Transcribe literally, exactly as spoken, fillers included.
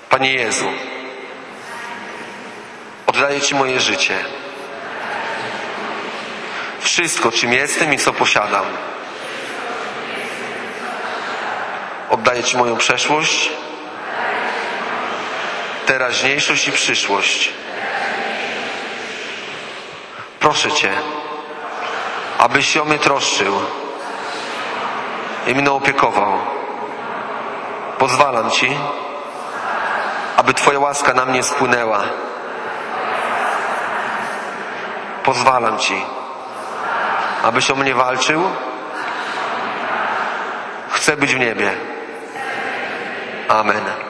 Panie Jezu, oddaję Ci moje życie. Wszystko, czym jestem i co posiadam. Oddaję Ci moją przeszłość, teraźniejszość i przyszłość. Proszę Cię, abyś się o mnie troszczył i mną opiekował. Pozwalam Ci, aby Twoja łaska na mnie spłynęła. Pozwalam Ci, abyś o mnie walczył. Chcę być w niebie. Amen.